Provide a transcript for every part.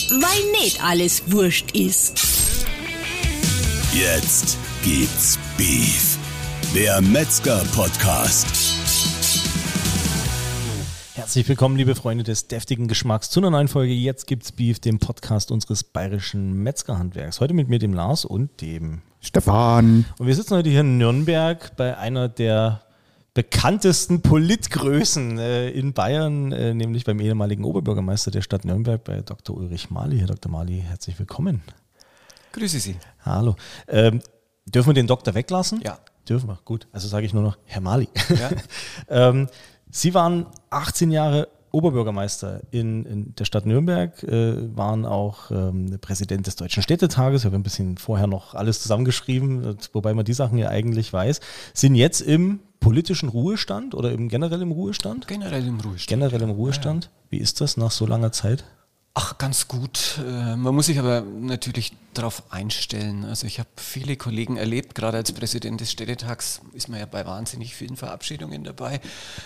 weil nicht alles wurscht ist. Jetzt gibt's Beef, der Metzger-Podcast. Herzlich willkommen, liebe Freunde des deftigen Geschmacks, zu einer neuen Folge Jetzt gibt's Beef, dem Podcast unseres bayerischen Metzgerhandwerks. Heute mit mir, dem Lars und dem Stefan. Und wir sitzen heute hier in Nürnberg bei einer der bekanntesten Politgrößen in Bayern, nämlich beim ehemaligen Oberbürgermeister der Stadt Nürnberg, bei Dr. Ulrich Marli. Herr Dr. Marli, herzlich willkommen. Grüße Sie. Hallo. Dürfen wir den Doktor weglassen? Ja. Dürfen wir, gut. Also sage ich nur noch Herr Marli. Ja. Sie waren 18 Jahre Oberbürgermeister in der Stadt Nürnberg, waren auch Präsident des Deutschen Städtetages. Ich habe ein bisschen vorher noch alles zusammengeschrieben, wobei man die Sachen ja eigentlich weiß. Sind jetzt im politischen Ruhestand oder generell im Ruhestand? Generell im Ruhestand. Generell im Ruhestand. Ja. Wie ist das nach so langer Zeit? Ach, ganz gut. Man muss sich aber natürlich darauf einstellen. Also ich habe viele Kollegen erlebt, gerade als Präsident des Städtetags ist man ja bei wahnsinnig vielen Verabschiedungen dabei.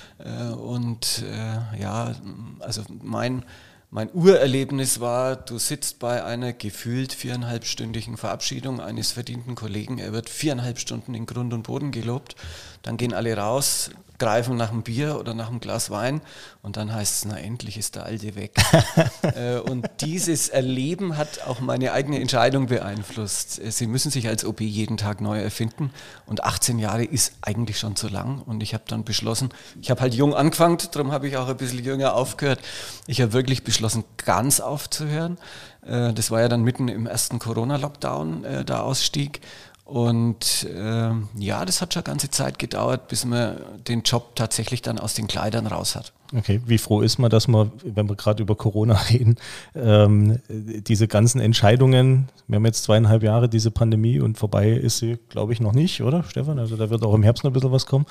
Also mein Urerlebnis war, du sitzt bei einer gefühlt 4,5-stündigen Verabschiedung eines verdienten Kollegen. Er wird 4,5 Stunden in Grund und Boden gelobt. Dann gehen alle raus, greifen nach einem Bier oder nach einem Glas Wein und dann heißt es, na endlich ist der Alte weg. Und dieses Erleben hat auch meine eigene Entscheidung beeinflusst. Sie müssen sich als OB jeden Tag neu erfinden und 18 Jahre ist eigentlich schon zu lang und ich habe dann beschlossen, ich habe halt jung angefangen, darum habe ich auch ein bisschen jünger aufgehört. Ich habe wirklich beschlossen, ganz aufzuhören. Das war ja dann mitten im ersten Corona-Lockdown, der Ausstieg. Und das hat schon eine ganze Zeit gedauert, bis man den Job tatsächlich dann aus den Kleidern raus hat. Okay, wie froh ist man, dass man, wenn wir gerade über Corona reden, diese ganzen Entscheidungen, wir haben jetzt 2,5 Jahre diese Pandemie und vorbei ist sie, glaube ich, noch nicht, oder Stefan? Also da wird auch im Herbst noch ein bisschen was kommen,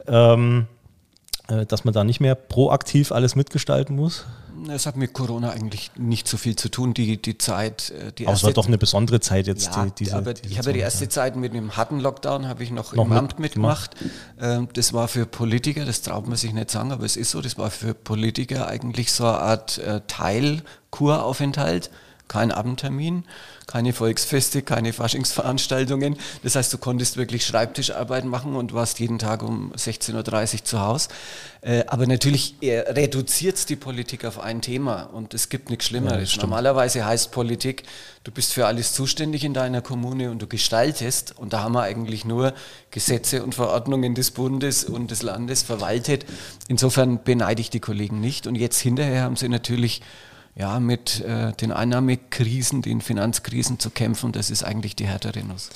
dass man da nicht mehr proaktiv alles mitgestalten muss? Es hat mit Corona eigentlich nicht so viel zu tun, die Zeit. Aber es war doch eine besondere Zeit jetzt. Ja, ich habe ja die erste Zeit mit dem harten Lockdown, habe ich noch im Amt mitgemacht. Das war für Politiker, das traut man sich nicht sagen, aber es ist so, das war für Politiker eigentlich so eine Art Teilkuraufenthalt. Kein Abendtermin, keine Volksfeste, keine Faschingsveranstaltungen. Das heißt, du konntest wirklich Schreibtischarbeit machen und warst jeden Tag um 16.30 Uhr zu Hause. Aber natürlich reduziert es die Politik auf ein Thema und es gibt nichts Schlimmeres. Ja, normalerweise heißt Politik, du bist für alles zuständig in deiner Kommune und du gestaltest. Und da haben wir eigentlich nur Gesetze und Verordnungen des Bundes und des Landes verwaltet. Insofern beneide ich die Kollegen nicht. Und jetzt hinterher haben sie natürlich mit den Einnahmekrisen, den Finanzkrisen zu kämpfen, das ist eigentlich die härtere Nuss.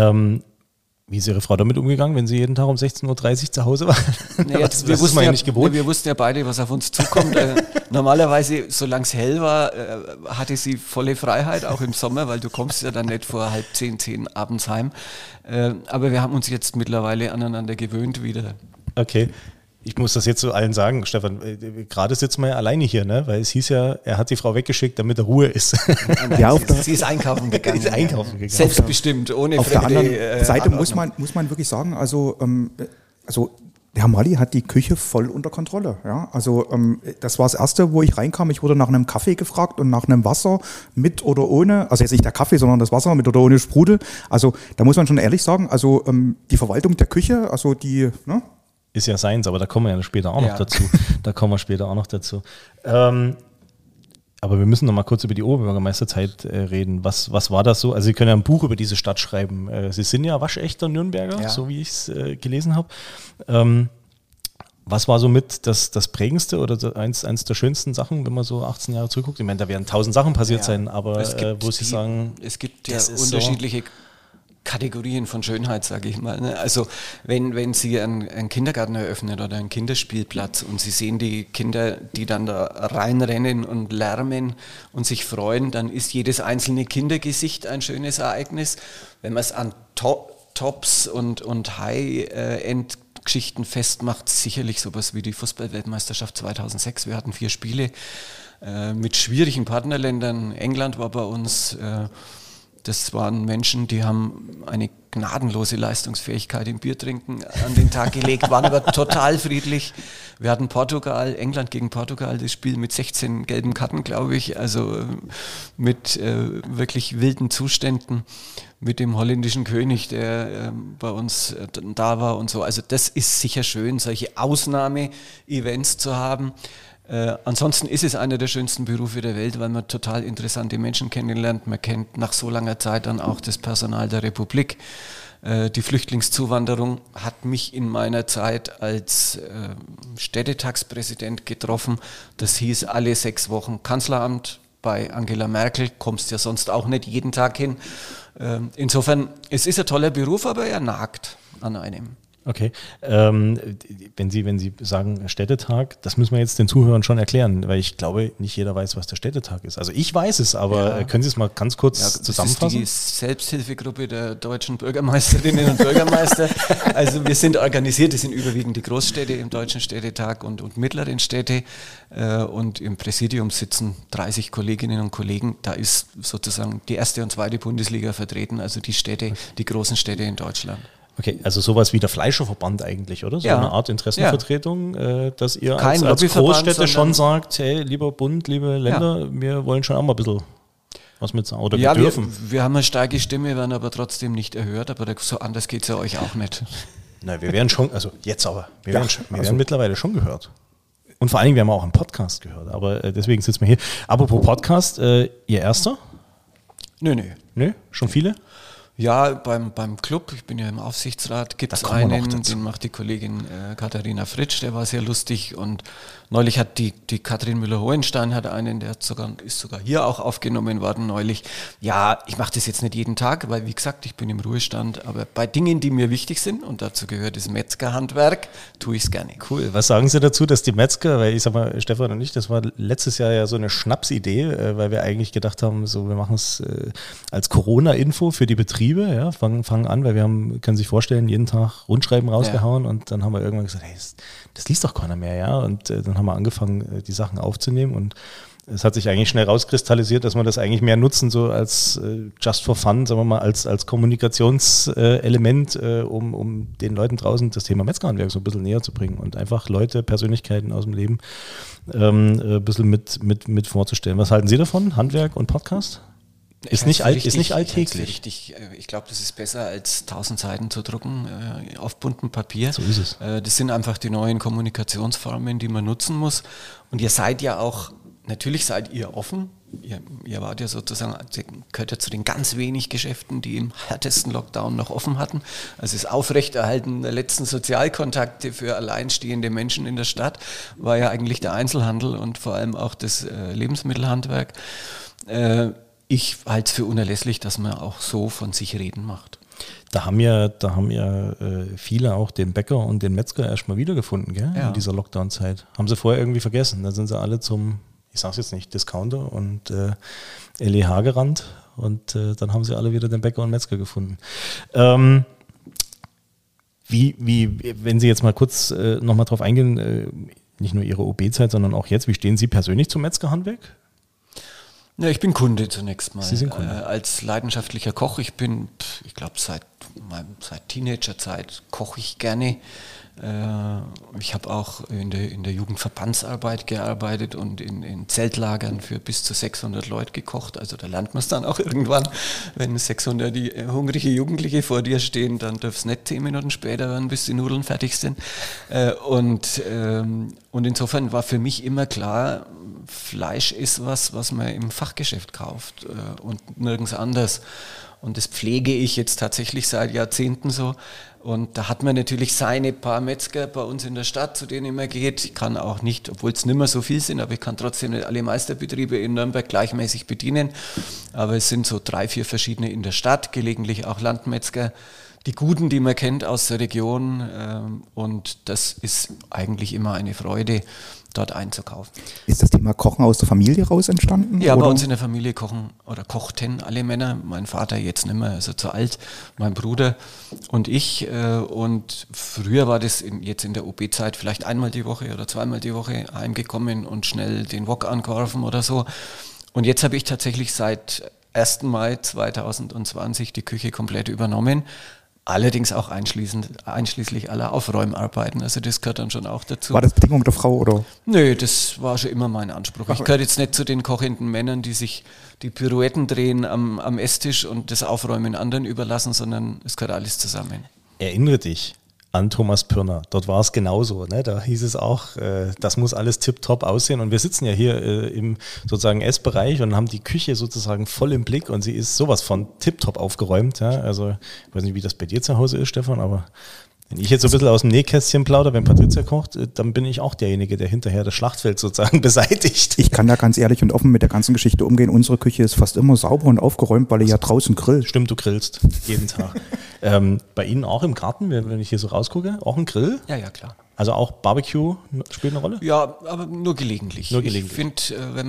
Wie ist Ihre Frau damit umgegangen, wenn sie jeden Tag um 16.30 Uhr zu Hause war? Das ist man ja nicht gewohnt. Wir wussten ja beide, was auf uns zukommt. Normalerweise, solange es hell war, hatte sie volle Freiheit, auch im Sommer, weil du kommst ja dann nicht vor 9:30, 10 abends heim. Aber wir haben uns jetzt mittlerweile aneinander gewöhnt wieder. Okay. Ich muss das jetzt zu allen sagen, Stefan, gerade sitzen wir ja alleine hier, ne? Weil es hieß ja, er hat die Frau weggeschickt, damit er Ruhe ist. Sie ist einkaufen gegangen. Selbstbestimmt, ohne Auf der anderen Seite muss man wirklich sagen, also der Herr Marli hat die Küche voll unter Kontrolle. Ja? Also das war das Erste, wo ich reinkam. Ich wurde nach einem Kaffee gefragt und nach einem Wasser mit oder ohne, also jetzt nicht der Kaffee, sondern das Wasser mit oder ohne Sprudel. Also da muss man schon ehrlich sagen, also die Verwaltung der Küche, also die, ne? Ist ja seins, aber da kommen wir ja später auch noch dazu. Aber wir müssen noch mal kurz über die Oberbürgermeisterzeit reden. Was war das so? Also Sie können ja ein Buch über diese Stadt schreiben. Sie sind ja waschechter Nürnberger, so wie ich es gelesen habe. Was war so mit das Prägendste oder eins der schönsten Sachen, wenn man so 18 Jahre zurückguckt? Ich meine, da werden 1000 Sachen passiert sein, aber wo Sie sagen... Es gibt ja unterschiedliche Kategorien von Schönheit, sage ich mal. Ne? Also wenn Sie einen Kindergarten eröffnen oder einen Kinderspielplatz und Sie sehen die Kinder, die dann da reinrennen und lärmen und sich freuen, dann ist jedes einzelne Kindergesicht ein schönes Ereignis. Wenn man es an Tops und High-End-Geschichten festmacht, sicherlich sowas wie die Fußball-Weltmeisterschaft 2006. Wir hatten 4 Spiele mit schwierigen Partnerländern. England war bei uns... Das waren Menschen, die haben eine gnadenlose Leistungsfähigkeit im Biertrinken an den Tag gelegt, waren aber total friedlich. Wir hatten England gegen Portugal, das Spiel mit 16 gelben Karten, glaube ich, also mit wirklich wilden Zuständen, mit dem holländischen König, der bei uns da war und so. Also das ist sicher schön, solche Ausnahme-Events zu haben. Ansonsten ist es einer der schönsten Berufe der Welt, weil man total interessante Menschen kennenlernt. Man kennt nach so langer Zeit dann auch das Personal der Republik. Die Flüchtlingszuwanderung hat mich in meiner Zeit als Städtetagspräsident getroffen. Das hieß alle 6 Wochen Kanzleramt bei Angela Merkel. Kommst ja sonst auch nicht jeden Tag hin. Insofern, es ist ein toller Beruf, aber er nagt an einem. Okay, wenn Sie sagen Städtetag, das müssen wir jetzt den Zuhörern schon erklären, weil ich glaube, nicht jeder weiß, was der Städtetag ist. Also ich weiß es, aber können Sie es mal ganz kurz zusammenfassen? Das ist die Selbsthilfegruppe der deutschen Bürgermeisterinnen und Bürgermeister. Also wir sind organisiert, das sind überwiegend die Großstädte im Deutschen Städtetag und mittleren Städte. Und im Präsidium sitzen 30 Kolleginnen und Kollegen. Da ist sozusagen die 1. und 2. Bundesliga vertreten, also die Städte, die großen Städte in Deutschland. Okay, also sowas wie der Fleischerverband eigentlich, oder? So eine Art Interessenvertretung, dass ihr als Großstädte schon sagt, hey, lieber Bund, liebe Länder, wir wollen schon auch mal ein bisschen was mit sagen, oder wir dürfen. Wir haben eine starke Stimme, werden aber trotzdem nicht erhört, aber so anders geht es ja euch auch nicht. Nein, wir werden schon, also jetzt aber, wir werden mittlerweile schon gehört. Und vor allen Dingen, wir haben auch einen Podcast gehört, aber deswegen sitzen wir hier. Apropos Podcast, Ihr erster? Nö, schon viele? Ja, beim Club, ich bin ja im Aufsichtsrat, gibt es einen, den macht die Kollegin Katharina Fritsch, der war sehr lustig, und neulich hat die Katrin Müller-Hohenstein hat einen, ist sogar hier auch aufgenommen worden neulich. Ja, ich mache das jetzt nicht jeden Tag, weil wie gesagt, ich bin im Ruhestand, aber bei Dingen, die mir wichtig sind, und dazu gehört das Metzgerhandwerk, tue ich es gerne. Cool, was sagen Sie dazu, dass die Metzger, weil ich sag mal, Stefan und ich, das war letztes Jahr ja so eine Schnapsidee, weil wir eigentlich gedacht haben, so wir machen es als Corona-Info für die Betriebe. Ja, fangen an, weil wir können sich vorstellen, jeden Tag Rundschreiben rausgehauen, und dann haben wir irgendwann gesagt, hey, das liest doch keiner mehr, ja, und dann haben wir angefangen, die Sachen aufzunehmen, und es hat sich eigentlich schnell rauskristallisiert, dass wir das eigentlich mehr nutzen, so als just for fun, sagen wir mal, als Kommunikationselement, um den Leuten draußen das Thema Metzgerhandwerk so ein bisschen näher zu bringen und einfach Leute, Persönlichkeiten aus dem Leben ein bisschen mit vorzustellen. Was halten Sie davon, Handwerk und Podcast? Ist nicht alltäglich. Richtig. Ich glaube, das ist besser als 1000 Seiten zu drucken auf buntem Papier. So ist es. Das sind einfach die neuen Kommunikationsformen, die man nutzen muss. Und ihr seid ja auch, natürlich seid ihr offen. Ihr wart ja sozusagen, gehört ja zu den ganz wenig Geschäften, die im härtesten Lockdown noch offen hatten. Also das Aufrechterhalten der letzten Sozialkontakte für alleinstehende Menschen in der Stadt war ja eigentlich der Einzelhandel und vor allem auch das Lebensmittelhandwerk. Ich halte es für unerlässlich, dass man auch so von sich reden macht. Da haben ja viele auch den Bäcker und den Metzger erstmal wiedergefunden, gell? Ja. In dieser Lockdown-Zeit. Haben sie vorher irgendwie vergessen. Da sind sie alle zum, ich sag's jetzt nicht, Discounter und LEH gerannt, und dann haben sie alle wieder den Bäcker und Metzger gefunden. Wenn Sie jetzt mal kurz nochmal drauf eingehen, nicht nur Ihre OB-Zeit, sondern auch jetzt, wie stehen Sie persönlich zum Metzgerhandwerk? Ja, ich bin Kunde zunächst mal. Sie sind Kunde. Als leidenschaftlicher Koch, ich glaube seit Teenagerzeit koche ich gerne. Ich habe auch in der Jugendverbandsarbeit gearbeitet und in Zeltlagern für bis zu 600 Leute gekocht. Also da lernt man es dann auch irgendwann, wenn 600 hungrige Jugendliche vor dir stehen, dann dürfen es nicht 10 Minuten später werden, bis die Nudeln fertig sind. Und insofern war für mich immer klar, Fleisch ist was man im Fachgeschäft kauft und nirgends anders. Und das pflege ich jetzt tatsächlich seit Jahrzehnten so. Und da hat man natürlich seine paar Metzger bei uns in der Stadt, zu denen man geht. Ich kann auch nicht, obwohl es nicht mehr so viel sind, aber ich kann trotzdem nicht alle Meisterbetriebe in Nürnberg gleichmäßig bedienen. Aber es sind so 3, 4 verschiedene in der Stadt, gelegentlich auch Landmetzger. Die Guten, die man kennt aus der Region, und das ist eigentlich immer eine Freude, dort einzukaufen. Ist das Thema Kochen aus der Familie raus entstanden? Ja, oder? Bei uns in der Familie kochten alle Männer. Mein Vater jetzt nicht mehr, also zu alt, mein Bruder und ich. Und früher war das jetzt in der OB-Zeit vielleicht einmal die Woche oder zweimal die Woche heimgekommen und schnell den Wok angeworfen oder so. Und jetzt habe ich tatsächlich seit 1. Mai 2020 die Küche komplett übernommen. Allerdings auch einschließlich aller Aufräumarbeiten. Also das gehört dann schon auch dazu. War das Bedingung der Frau, oder? Nö, das war schon immer mein Anspruch. Ich gehöre jetzt nicht zu den kochenden Männern, die sich die Pirouetten drehen am Esstisch und das Aufräumen anderen überlassen, sondern es gehört alles zusammen. Erinnere dich an Thomas Pürner. Dort war es genauso. Ne? Da hieß es auch, das muss alles tipptopp aussehen. Und wir sitzen ja hier im sozusagen Essbereich und haben die Küche sozusagen voll im Blick und sie ist sowas von tipptopp aufgeräumt. Ja? Also ich weiß nicht, wie das bei dir zu Hause ist, Stefan, aber wenn ich jetzt so ein bisschen aus dem Nähkästchen plaudere, wenn Patricia kocht, dann bin ich auch derjenige, der hinterher das Schlachtfeld sozusagen beseitigt. Ich kann da ganz ehrlich und offen mit der ganzen Geschichte umgehen. Unsere Küche ist fast immer sauber und aufgeräumt, weil ihr ja draußen grillt. Stimmt, du grillst jeden Tag. Bei Ihnen auch im Garten, wenn ich hier so rausgucke, auch ein Grill? Ja, klar. Also auch Barbecue spielt eine Rolle? Ja, aber nur gelegentlich. Ich finde,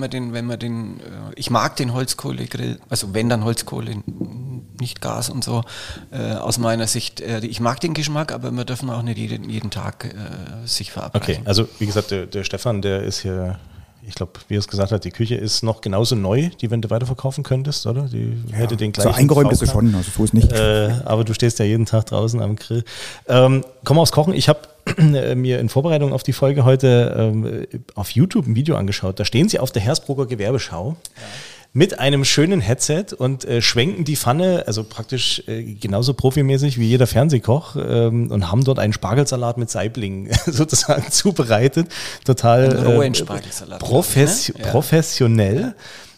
ich mag den Holzkohlegrill, also wenn dann Holzkohle, nicht Gas und so, aus meiner Sicht. Ich mag den Geschmack, aber wir dürfen auch nicht jeden Tag sich verabreichen. Okay, also wie gesagt, der Stefan, der ist hier, ich glaube, wie er es gesagt hat, die Küche ist noch genauso neu, die, wenn du weiterverkaufen könntest, oder? Die hätte den gleichen. So eingeräumt ist sie schon, also so ist nicht. Aber du stehst ja jeden Tag draußen am Grill. Komm aufs Kochen. Ich habe mir in Vorbereitung auf die Folge heute auf YouTube ein Video angeschaut. Da stehen sie auf der Hersbrucker Gewerbeschau. Ja. Mit einem schönen Headset und schwenken die Pfanne, also praktisch genauso profimäßig wie jeder Fernsehkoch, und haben dort einen Spargelsalat mit Saiblingen sozusagen zubereitet. Total rohen Spargelsalat, professionell.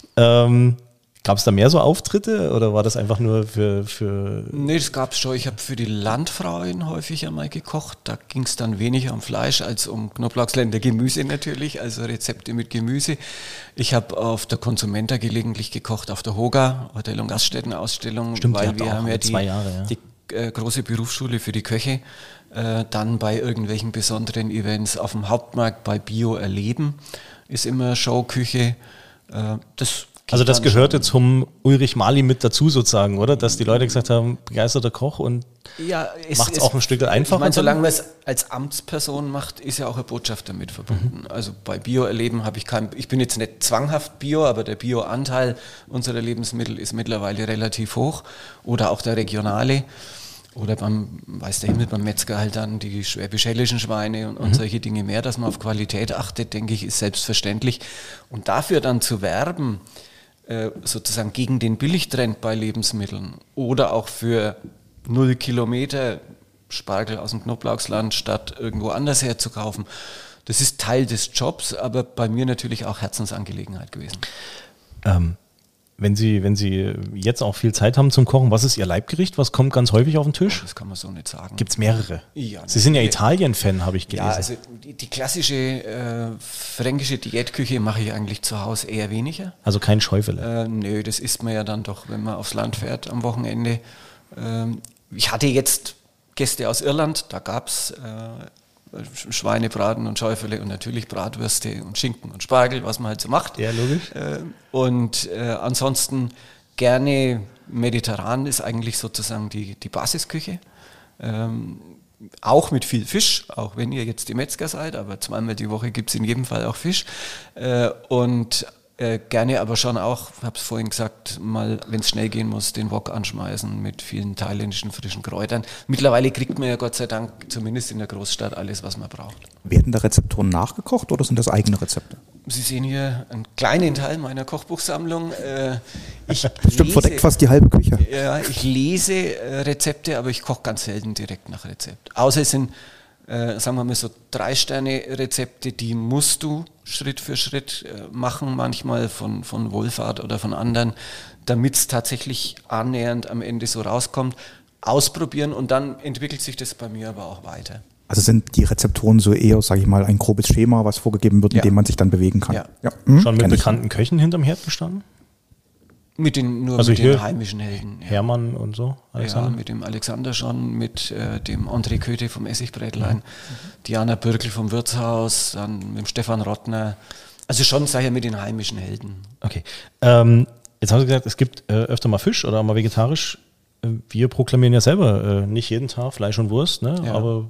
Gab es da mehr so Auftritte oder war das einfach nur für Nee, das gab es schon. Ich habe für die Landfrauen häufig einmal gekocht. Da ging es dann weniger um Fleisch als um Knoblauchsländer Gemüse natürlich, also Rezepte mit Gemüse. Ich habe auf der Konsumenta gelegentlich gekocht, auf der HOGA, Hotel- und Gaststättenausstellung. Stimmt, weil wir haben ja die große Berufsschule für die Köche. Dann bei irgendwelchen besonderen Events auf dem Hauptmarkt bei Bio erleben ist immer Showküche. Also das gehörte zum Ulrich Mali mit dazu sozusagen, oder? Dass die Leute gesagt haben, begeisterter Koch und macht es auch ein Stück einfacher. Ich meine, solange man es als Amtsperson macht, ist ja auch eine Botschaft damit verbunden. Also bei Bio-Erleben habe ich bin jetzt nicht zwanghaft Bio, aber der Bio-Anteil unserer Lebensmittel ist mittlerweile relativ hoch. Oder auch der regionale. Oder beim Metzger halt dann die schwäbisch-hellischen Schweine und solche Dinge mehr, dass man auf Qualität achtet, denke ich, ist selbstverständlich. Und dafür dann zu werben, sozusagen gegen den Billigtrend bei Lebensmitteln oder auch für 0 Kilometer Spargel aus dem Knoblauchsland statt irgendwo anders herzukaufen, das ist Teil des Jobs, aber bei mir natürlich auch Herzensangelegenheit gewesen. Wenn Sie jetzt auch viel Zeit haben zum Kochen, was ist Ihr Leibgericht? Was kommt ganz häufig auf den Tisch? Das kann man so nicht sagen. Gibt es mehrere? Ja, Sie sind ja Italien-Fan, habe ich gelesen. Ja, also die klassische fränkische Diätküche mache ich eigentlich zu Hause eher weniger. Also kein Schäufele? Nö, das isst man ja dann doch, wenn man aufs Land fährt am Wochenende. Ich hatte jetzt Gäste aus Irland, da gab es Schweinebraten und Schäufele und natürlich Bratwürste und Schinken und Spargel, was man halt so macht. Ja, logisch. Und ansonsten gerne mediterran ist eigentlich sozusagen die Basisküche. Auch mit viel Fisch, auch wenn ihr jetzt die Metzger seid, aber zweimal die Woche gibt es in jedem Fall auch Fisch. Und gerne aber schon auch, ich habe es vorhin gesagt, mal, wenn es schnell gehen muss, den Wok anschmeißen mit vielen thailändischen frischen Kräutern. Mittlerweile kriegt man ja Gott sei Dank zumindest in der Großstadt alles, was man braucht. Werden da Rezepturen nachgekocht oder sind das eigene Rezepte? Sie sehen hier einen kleinen Teil meiner Kochbuchsammlung. Bestimmt verdeckt fast die halbe Küche. Ja, ich lese Rezepte, aber ich koche ganz selten direkt nach Rezept. Außer es sind, sagen wir mal so 3-Sterne-Rezepte, die musst du Schritt für Schritt machen, manchmal von Wohlfahrt oder von anderen, damit es tatsächlich annähernd am Ende so rauskommt. Ausprobieren und dann entwickelt sich das bei mir aber auch weiter. Also sind die Rezepturen so eher, sage ich mal, ein grobes Schema, was vorgegeben wird, in dem man sich dann bewegen kann? Ja. Schon mit bekannten Köchen hinterm Herd gestanden? Mit den heimischen Helden. Ja. Hermann und so? Alexander? Ja, mit dem Alexander schon, mit dem André Köthe vom Essigbrätlein, Diana Birkel vom Wirtshaus, dann mit dem Stefan Rottner. Also schon, sag ich, mit den heimischen Helden. Okay. Jetzt haben Sie gesagt, es gibt öfter mal Fisch oder mal vegetarisch. Wir proklamieren ja selber nicht jeden Tag Fleisch und Wurst, ne? Ja. Aber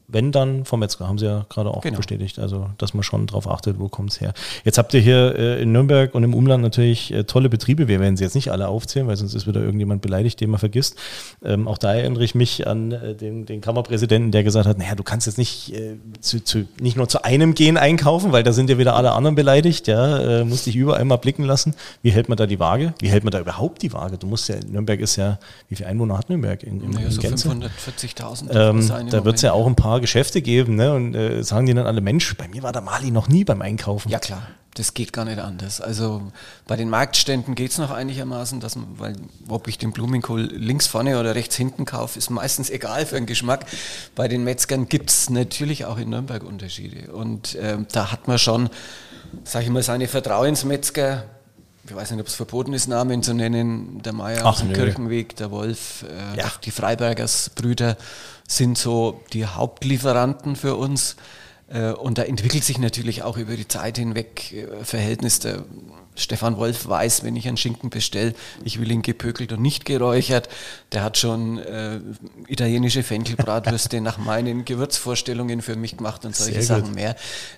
wenn dann vom Metzger, haben Sie ja gerade auch Genau. bestätigt. Also, dass man schon drauf achtet, wo kommt es her. Jetzt habt ihr hier in Nürnberg und im Umland natürlich tolle Betriebe. Wir werden sie jetzt nicht alle aufzählen, weil sonst ist wieder irgendjemand beleidigt, den man vergisst. Auch da erinnere ich mich an den Kammerpräsidenten, der gesagt hat, naja, du kannst jetzt nicht, nicht nur zu einem gehen einkaufen, weil da sind ja wieder alle anderen beleidigt. Ja, musst dich überall mal blicken lassen. Wie hält man da die Waage? Wie hält man da überhaupt die Waage? Du musst ja, Nürnberg ist ja, wie viele Einwohner hat Nürnberg in so Gänze? 540.000. Da wird es ja auch ein paar Geschäfte geben, ne? Und sagen die dann alle, Mensch, bei mir war der Mali noch nie beim Einkaufen. Ja klar, das geht gar nicht anders. Also bei den Marktständen geht es noch einigermaßen, weil ob ich den Blumenkohl links vorne oder rechts hinten kaufe, ist meistens egal für den Geschmack. Bei den Metzgern gibt es natürlich auch in Nürnberg Unterschiede. Und da hat man schon, sag ich mal, seine Vertrauensmetzger. Ich weiß nicht, ob es verboten ist, Namen zu nennen. Der Meier aus dem Kirchenweg, der Wolf, die Freibergers Brüder sind so die Hauptlieferanten für uns. Und da entwickelt sich natürlich auch über die Zeit hinweg Verhältnis. Der Stefan Wolf weiß, wenn ich einen Schinken bestelle, ich will ihn gepökelt und nicht geräuchert. Der hat schon italienische Fenchelbratwürste nach meinen Gewürzvorstellungen für mich gemacht und solche Sachen mehr.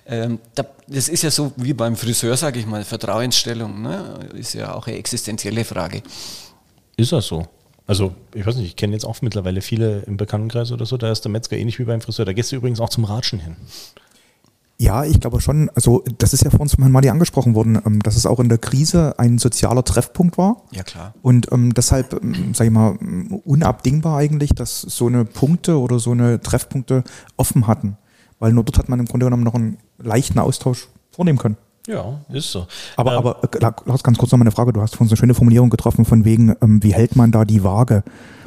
Das ist ja so wie beim Friseur, sage ich mal, Vertrauensstellung, ne? Ist ja auch eine existenzielle Frage. Ist das so? Also, ich weiß nicht, ich kenne jetzt auch mittlerweile viele im Bekanntenkreis oder so, da ist der Metzger ähnlich wie beim Friseur. Da gehst du übrigens auch zum Ratschen hin. Ja, ich glaube schon, also das ist ja vor uns von Herrn Mali angesprochen worden, dass es auch in der Krise ein sozialer Treffpunkt war. Ja, klar. Und deshalb, sage ich mal, unabdingbar eigentlich, dass so eine Punkte oder so eine Treffpunkte offen hatten. Weil nur dort hat man im Grunde genommen noch einen leichten Austausch vornehmen können. Ja, ist so. Aber Lars, ganz kurz noch mal eine Frage. Du hast von so eine schöne Formulierung getroffen von wegen, wie hält man da die Waage?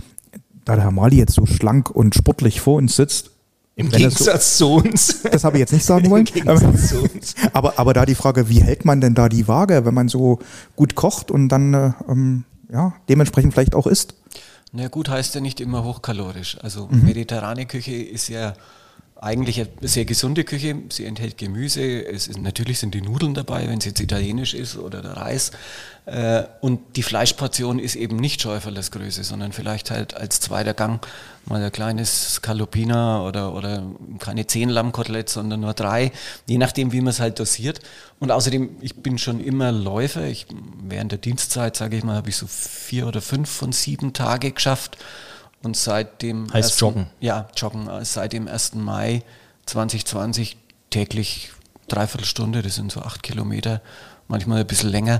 Da der Herr Mali jetzt so schlank und sportlich vor uns sitzt. Im Gegensatz zu uns. Das habe ich jetzt nicht sagen wollen. Aber da die Frage, wie hält man denn da die Waage, wenn man so gut kocht und dann dementsprechend vielleicht auch isst? Na gut, heißt ja nicht immer hochkalorisch. Also mediterrane Küche ist ja eigentlich eine sehr gesunde Küche. Sie enthält Gemüse. Natürlich sind die Nudeln dabei, wenn es jetzt italienisch ist, oder der Reis. Und die Fleischportion ist eben nicht Schäuferlesgröße, sondern vielleicht halt als zweiter Gang mal ein kleines Scallopina oder keine 10 Lammkoteletts, sondern nur 3, je nachdem, wie man es halt dosiert. Und außerdem, ich bin schon immer Läufer. Während der Dienstzeit, sage ich mal, habe ich so 4 oder 5 von 7 Tage geschafft. Und seit dem Joggen. Ja, Joggen. Seit dem 1. Mai 2020 täglich 3/4 Stunde, das sind so 8 Kilometer, manchmal ein bisschen länger.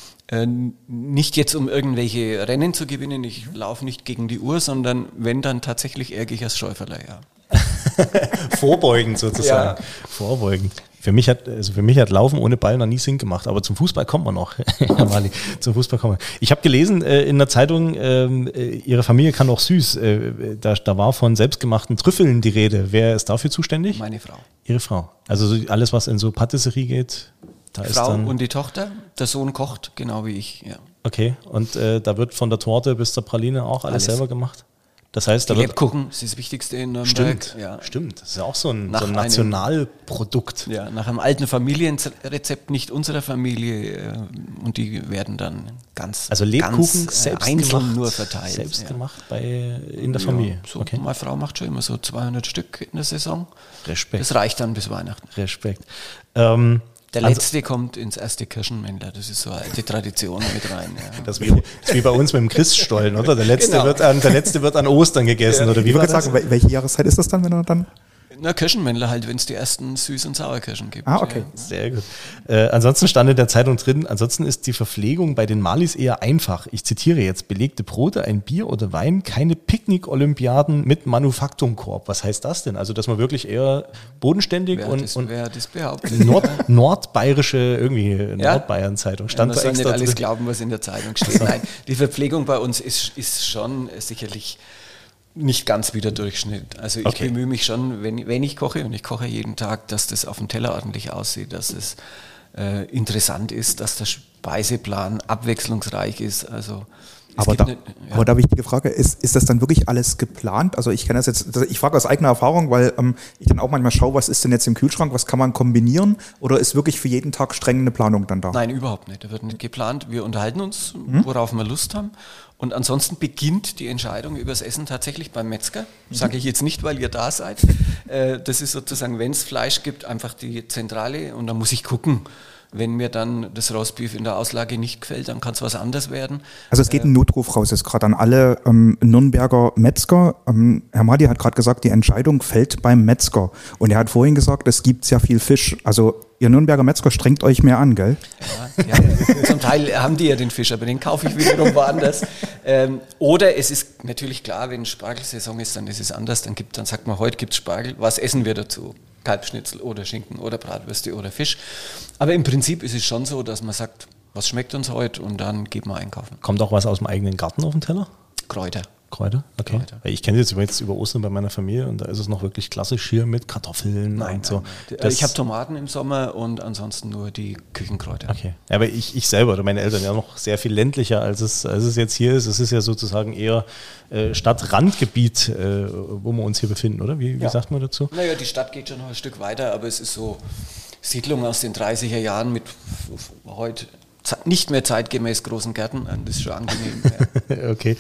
Nicht jetzt, um irgendwelche Rennen zu gewinnen, ich laufe nicht gegen die Uhr, sondern wenn, dann tatsächlich ärgere ich als Schäuferler, ja. Vorbeugend sozusagen. Ja. Vorbeugend. Für mich hat Laufen ohne Ball noch nie Sinn gemacht, aber zum Fußball kommt man noch. Herr Mali, zum Fußball kommt man. Ich habe gelesen in der Zeitung, Ihre Familie kann auch süß. Da war von selbstgemachten Trüffeln die Rede. Wer ist dafür zuständig? Meine Frau. Ihre Frau. Also alles, was in so Patisserie geht, da Frau ist dann... und die Tochter. Der Sohn kocht, genau wie ich, ja. Okay, und da wird von der Torte bis zur Praline auch alles selber gemacht? Das heißt, da wird Lebkuchen ist das Wichtigste in Nürnberg. Stimmt. Das ist ja auch so ein Nationalprodukt. Nach einem alten Familienrezept, nicht unserer Familie. Und die werden dann also Lebkuchen selbst einzeln gemacht, nur verteilt. Selbst gemacht in der Familie. So, okay. Meine Frau macht schon immer so 200 Stück in der Saison. Respekt. Das reicht dann bis Weihnachten. Respekt. Der letzte kommt ins erste Kirschenmännler, das ist so eine alte Tradition mit rein. Ja. Das ist wie bei uns mit dem Christstollen, oder? Der letzte wird an Ostern gegessen, oder wie? Ich würde sagen, welche Jahreszeit ist das dann, wenn er dann... Na, Kirschenmännler halt, wenn es die ersten Süß- und Sauerkirschen gibt. Ah, okay. Ja. Sehr gut. Ansonsten stand in der Zeitung drin, ansonsten ist die Verpflegung bei den Malis eher einfach. Ich zitiere jetzt, belegte Brote, ein Bier oder Wein, keine Picknick-Olympiaden mit Manufaktumkorb. Was heißt das denn? Also, dass man wirklich eher bodenständig wer das behauptet. Nordbayerische, Nordbayern-Zeitung stand man da soll extra nicht alles drin. glauben, was in der Zeitung steht. Nein, die Verpflegung bei uns ist schon sicherlich nicht ganz wie der Durchschnitt. Also ich bemühe mich schon, wenn ich koche, und ich koche jeden Tag, dass das auf dem Teller ordentlich aussieht, dass es interessant ist, dass der Speiseplan abwechslungsreich ist. Also Aber da wichtige Frage, ist das dann wirklich alles geplant? Also ich kenne das jetzt, ich frage aus eigener Erfahrung, weil ich dann auch manchmal schaue, was ist denn jetzt im Kühlschrank, was kann man kombinieren, oder ist wirklich für jeden Tag streng eine Planung dann da? Nein, überhaupt nicht. Da wird nicht geplant. Wir unterhalten uns, worauf wir Lust haben. Und ansonsten beginnt die Entscheidung über das Essen tatsächlich beim Metzger. Sage ich jetzt nicht, weil ihr da seid. Das ist sozusagen, wenn es Fleisch gibt, einfach die Zentrale. Und dann muss ich gucken. Wenn mir dann das Roastbeef in der Auslage nicht gefällt, dann kann es was anderes werden. Also es geht ein Notruf raus, jetzt gerade an alle Nürnberger Metzger. Herr Mahdi hat gerade gesagt, die Entscheidung fällt beim Metzger. Und er hat vorhin gesagt, es gibt sehr viel Fisch. Also ihr Nürnberger Metzger strengt euch mehr an, gell? Ja, zum Teil haben die ja den Fisch, aber den kaufe ich wiederum woanders. Oder es ist natürlich klar, wenn Spargelsaison ist, dann ist es anders. Dann sagt man, heute gibt es Spargel, was essen wir dazu? Kalbschnitzel oder Schinken oder Bratwürste oder Fisch. Aber im Prinzip ist es schon so, dass man sagt, was schmeckt uns heute und dann geht man einkaufen. Kommt auch was aus dem eigenen Garten auf den Teller? Kräuter. Okay. Kräuter. Ich kenne jetzt über Ostern bei meiner Familie und da ist es noch wirklich klassisch hier mit Kartoffeln und so. Ich habe Tomaten im Sommer und ansonsten nur die Küchenkräuter. Okay. Ja, aber ich selber oder meine Eltern ja noch sehr viel ländlicher, als es jetzt hier ist. Es ist ja sozusagen eher Stadtrandgebiet, wo wir uns hier befinden, oder? Wie sagt man dazu? Naja, die Stadt geht schon noch ein Stück weiter, aber es ist so Siedlung aus den 30er Jahren mit heute nicht mehr zeitgemäß großen Gärten. Das ist schon angenehm. Ja. Okay.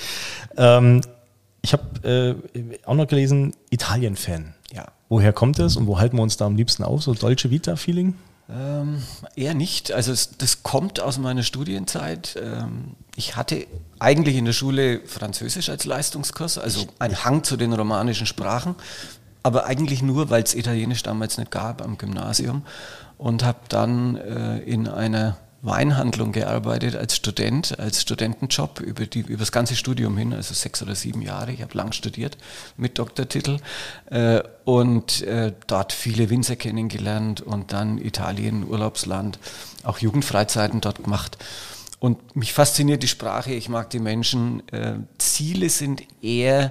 Ich habe auch noch gelesen, Italien-Fan. Ja. Woher kommt das und wo halten wir uns da am liebsten auf? So Dolce Vita-Feeling? Eher nicht. Also das kommt aus meiner Studienzeit. Ich hatte eigentlich in der Schule Französisch als Leistungskurs, also ein Hang zu den romanischen Sprachen, aber eigentlich nur, weil es Italienisch damals nicht gab am Gymnasium, und habe dann in einer Weinhandlung gearbeitet als Student, als Studentenjob über das ganze Studium hin, also 6 oder 7 Jahre. Ich habe lang studiert mit Doktortitel und dort viele Winzer kennengelernt und dann Italien, Urlaubsland, auch Jugendfreizeiten dort gemacht. Und mich fasziniert die Sprache, ich mag die Menschen. Ziele sind eher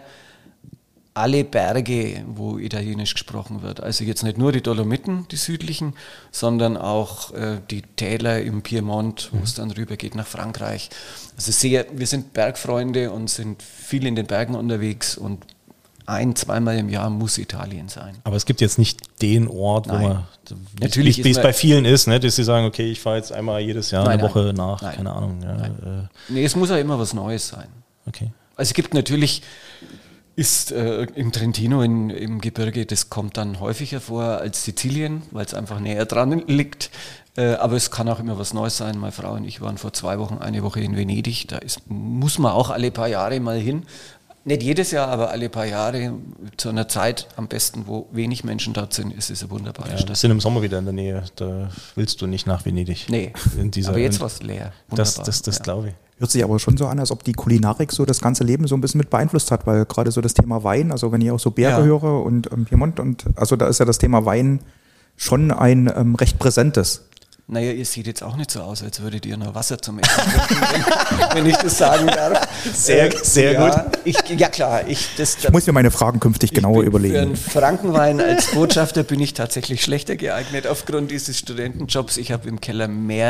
alle Berge, wo Italienisch gesprochen wird. Also jetzt nicht nur die Dolomiten, die südlichen, sondern auch die Täler im Piemont, wo es dann rüber geht nach Frankreich. Also wir sind Bergfreunde und sind viel in den Bergen unterwegs und 1-2 Mal im Jahr muss Italien sein. Aber es gibt jetzt nicht den Ort, wo man, natürlich wie es bei vielen ist, ne, dass sie sagen, okay, ich fahre jetzt einmal jedes Jahr eine Woche nach, nein. keine Ahnung. Ja, nee, es muss ja immer was Neues sein. Okay. Also es gibt natürlich, ist im Trentino im Gebirge, das kommt dann häufiger vor als Sizilien, weil es einfach näher dran liegt. Aber es kann auch immer was Neues sein. Meine Frau und ich waren vor 2 Wochen eine Woche in Venedig. Da muss man auch alle paar Jahre mal hin. Nicht jedes Jahr, aber alle paar Jahre zu einer Zeit am besten, wo wenig Menschen dort sind, ist es eine wunderbare Stadt. Wir sind im Sommer wieder in der Nähe, da willst du nicht nach Venedig. Nee, aber jetzt war es leer. Das glaube ich. Hört sich aber schon so an, als ob die Kulinarik so das ganze Leben so ein bisschen mit beeinflusst hat, weil gerade so das Thema Wein, also wenn ich auch so Berge höre und Piemont, und also da ist ja das Thema Wein schon ein recht präsentes. Naja, ihr seht jetzt auch nicht so aus, als würdet ihr noch Wasser zum Essen trinken, wenn ich das sagen darf. Sehr gut. Ja klar. Ich muss mir meine Fragen künftig genauer überlegen. Für einen Frankenwein als Botschafter bin ich tatsächlich schlechter geeignet aufgrund dieses Studentenjobs. Ich habe im Keller